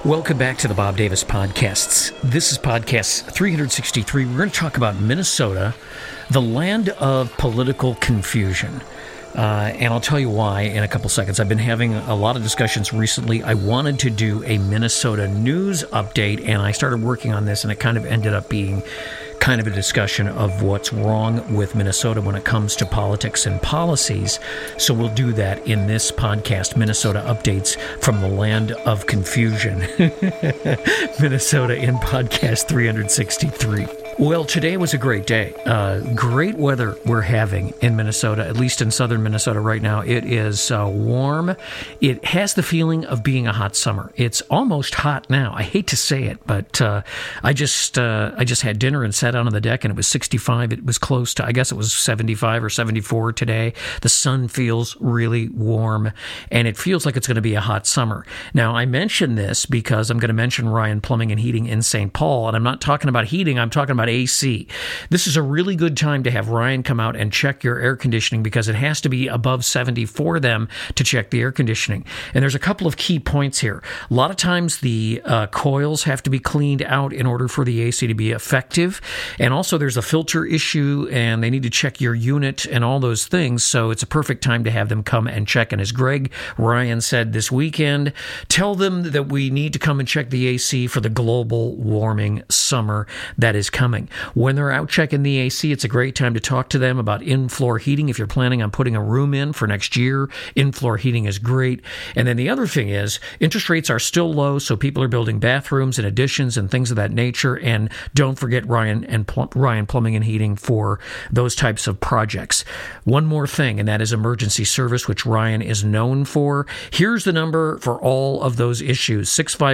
Welcome back to the Bob Davis Podcasts. This is podcast 363. We're going to talk about Minnesota, the land of political confusion. And I'll tell you why in a couple seconds. I've been having a lot of discussions recently. I wanted to do a Minnesota news update, and I started working on this, and it kind of ended up being kind of a discussion of what's wrong with Minnesota when it comes to politics and policies. So we'll do that in this podcast, Minnesota Updates from the Land of Confusion. Minnesota in podcast 363. Well, today was a great day. Great weather we're having in Minnesota, at least in southern Minnesota right now. It is warm. It has the feeling of being a hot summer. It's almost hot now. I hate to say it, but I just had dinner and sat out on the deck, and it was 65. It was close to, I guess it was 75 or 74 today. The sun feels really warm, and it feels like it's going to be a hot summer. Now, I mention this because I'm going to mention Ryan Plumbing and Heating in St. Paul, and I'm not talking about heating. I'm talking about AC. This is a really good time to have Ryan come out and check your air conditioning because it has to be above 70 for them to check the air conditioning. And there's a couple of key points here. A lot of times the coils have to be cleaned out in order for the AC to be effective. And also there's a filter issue and they need to check your unit and all those things. So it's a perfect time to have them come and check. And as Ryan said this weekend, tell them that we need to come and check the AC for the global warming summer that is coming. When they're out checking the AC, it's a great time to talk to them about in-floor heating. If you're planning on putting a room in for next year, in-floor heating is great. And then the other thing is interest rates are still low, so people are building bathrooms and additions and things of that nature. And don't forget Ryan Plumbing and Heating for those types of projects. One more thing, and that is emergency service, which Ryan is known for. Here's the number for all of those issues: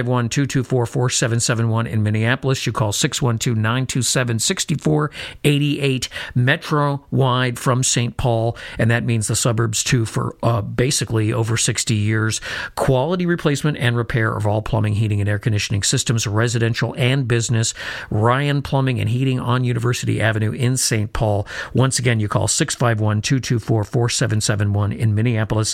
651-224-4771 in Minneapolis. You call 612-927-6488, metro-wide from St. Paul, and that means the suburbs too, for basically over 60 years. Quality replacement and repair of all plumbing, heating, and air conditioning systems, residential and business. Ryan Plumbing and Heating on University Avenue in St. Paul. Once again, you call 651-224-4771 in Minneapolis,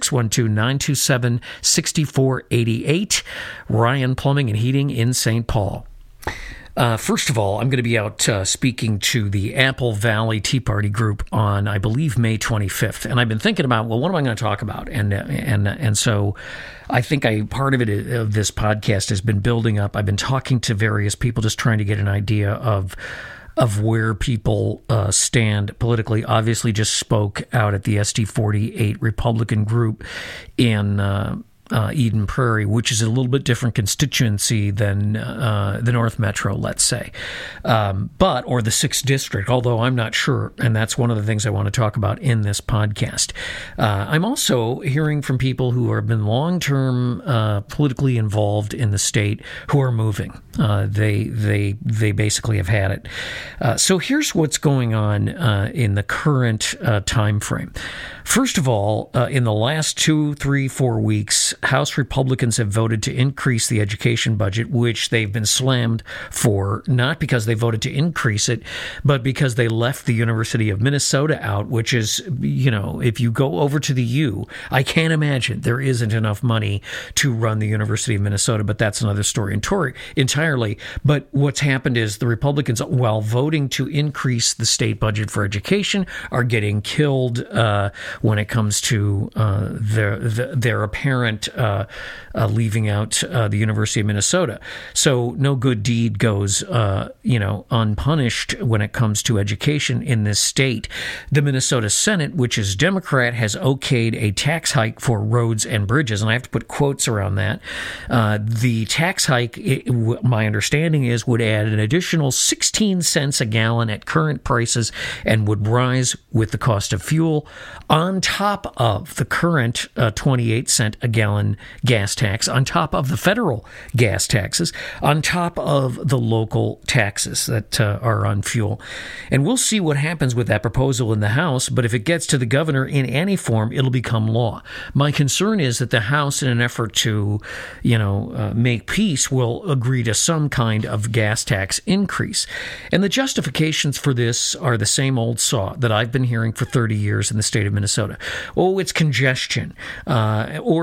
612-927-6488. Ryan Plumbing and Heating in St. Paul. First of all, I'm going to be out speaking to the Apple Valley Tea Party group on, I believe, May 25th. And I've been thinking about, well, what am I going to talk about? And so I think part of this podcast has been building up. I've been talking to various people, just trying to get an idea of where people stand politically. Obviously, just spoke out at the SD48 Republican group in Eden Prairie, which is a little bit different constituency than the North Metro, let's say, or the 6th District, although I'm not sure, and that's one of the things I want to talk about in this podcast. I'm also hearing from people who have been long-term politically involved in the state who are moving. They basically have had it. So here's what's going on in the current time frame. First of all, in the last 2, 3, 4 weeks, House Republicans have voted to increase the education budget, which they've been slammed for, not because they voted to increase it, but because they left the University of Minnesota out, which is, if you go over to the U, I can't imagine there isn't enough money to run the University of Minnesota, but that's another story entirely. But what's happened is the Republicans, while voting to increase the state budget for education, are getting killed when it comes to their apparent leaving out the University of Minnesota. So no good deed goes, unpunished when it comes to education in this state. The Minnesota Senate, which is Democrat, has okayed a tax hike for roads and bridges, and I have to put quotes around that. The tax hike, my understanding is, would add an additional 16 cents a gallon at current prices and would rise with the cost of fuel on top of the current 28 cent a gallon gas tax, on top of the federal gas taxes, on top of the local taxes that are on fuel. And we'll see what happens with that proposal in the House, but if it gets to the governor in any form, it'll become law. My concern is that the House, in an effort to, make peace, will agree to some kind of gas tax increase. And the justifications for this are the same old saw that I've been hearing for 30 years in the state of Minnesota. Oh, it's congestion, or it's the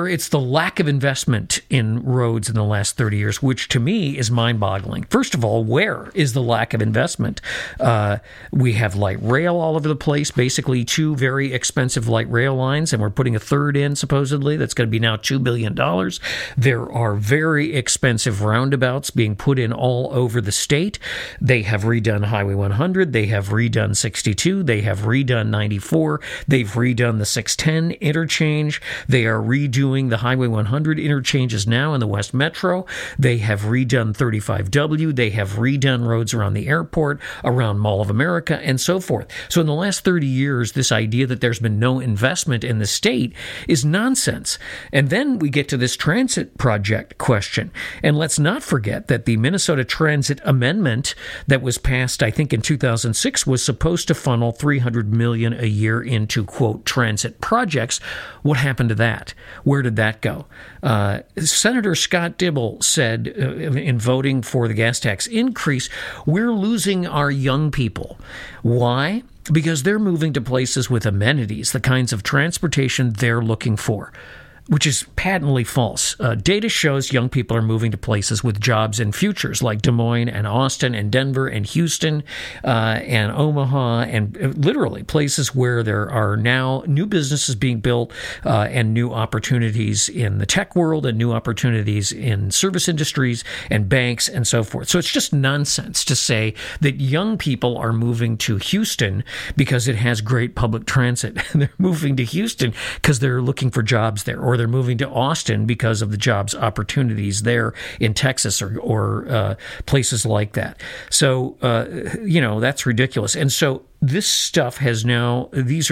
lack of investment in roads in the last 30 years, which to me is mind-boggling. First of all, where is the lack of investment? We have light rail all over the place, basically 2 very expensive light rail lines, and we're putting a third in, supposedly. That's going to be now $2 billion. There are very expensive roundabouts being put in all over the state. They have redone Highway 100. They have redone 62. They have redone 94. They've redone the 610 interchange. They are redoing the Highway 100 interchanges now in the West Metro. They have redone 35W. They have redone roads around the airport, around Mall of America, and so forth. So in the last 30 years, this idea that there's been no investment in the state is nonsense. And then we get to this transit project question. And let's not forget that the Minnesota Transit Amendment that was passed, I think, in 2006 was supposed to funnel $300 million a year into, quote, transit projects. What happened to that? Where did that go? Senator Scott Dibble said in voting for the gas tax increase, we're losing our young people. Why? Because they're moving to places with amenities, the kinds of transportation they're looking for, which is patently false. Data shows young people are moving to places with jobs and futures like Des Moines and Austin and Denver and Houston and Omaha, and literally places where there are now new businesses being built and new opportunities in the tech world and new opportunities in service industries and banks and so forth. So it's just nonsense to say that young people are moving to Houston because it has great public transit. They're moving to Houston because they're looking for jobs there, or they're moving to Austin because of the jobs opportunities there in Texas or places like that. So, that's ridiculous. And so this stuff this is now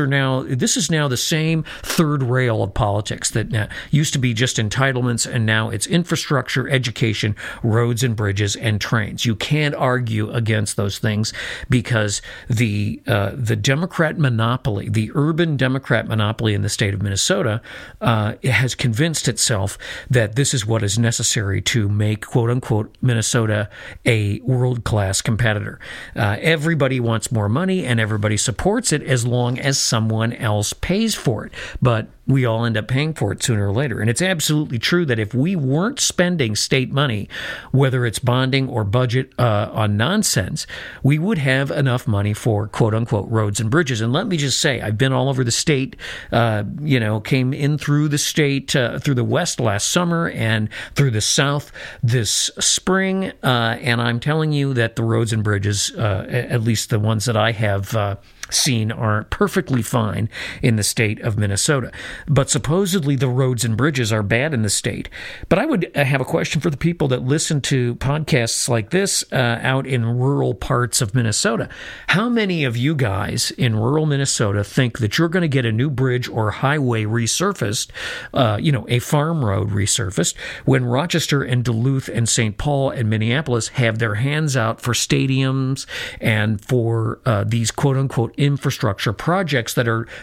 the same third rail of politics that used to be just entitlements, and now it's infrastructure, education, roads and bridges, and trains. You can't argue against those things because the Democrat monopoly, the urban Democrat monopoly in the state of Minnesota, has convinced itself that this is what is necessary to make, quote unquote, Minnesota a world-class competitor. Everybody wants more money, and everybody supports it as long as someone else pays for it. But we all end up paying for it sooner or later. And it's absolutely true that if we weren't spending state money, whether it's bonding or budget on nonsense, we would have enough money for quote-unquote roads and bridges. And let me just say, I've been all over the state, came in through the state, through the West last summer and through the South this spring. And I'm telling you that the roads and bridges, at least the ones that I have seen, are perfectly fine in the state of Minnesota. But supposedly the roads and bridges are bad in the state. But I would have a question for the people that listen to podcasts like this out in rural parts of Minnesota. How many of you guys in rural Minnesota think that you're going to get a new bridge or highway resurfaced, a farm road resurfaced, when Rochester and Duluth and St. Paul and Minneapolis have their hands out for stadiums and for these quote-unquote infrastructure projects that are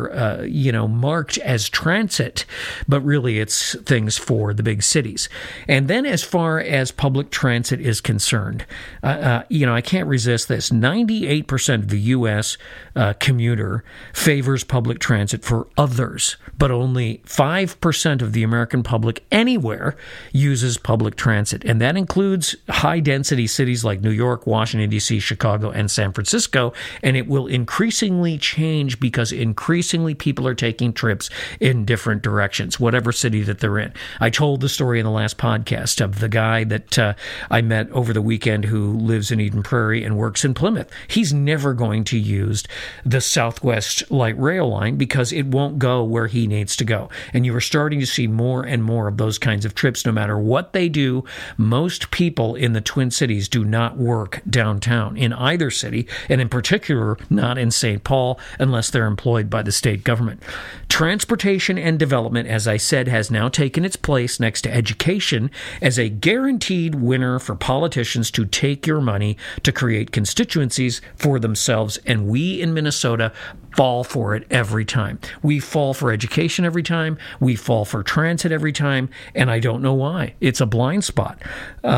marked as transit, but really it's things for the big cities. And then as far as public transit is concerned, I can't resist this. 98% of the U.S. Commuter favors public transit for others, but only 5% of the American public anywhere uses public transit. And that includes high-density cities like New York, Washington, D.C., Chicago, and San Francisco. And it will increasingly change because increasingly people are taking trips in different directions, whatever city that they're in. I told the story in the last podcast of the guy that I met over the weekend who lives in Eden Prairie and works in Plymouth. He's never going to use the Southwest Light Rail line because it won't go where he needs to go. And you are starting to see more and more of those kinds of trips. No matter what they do, most people in the Twin Cities do not work downtown in either city, and in particular, not in St. Paul, unless they're employed by the state government. Transportation and development, as I said, has now taken its place next to education as a guaranteed winner for politicians to take your money to create constituencies for themselves. And we in Minnesota fall for it every time. We fall for education every time. We fall for transit every time. And I don't know why. It's a blind spot.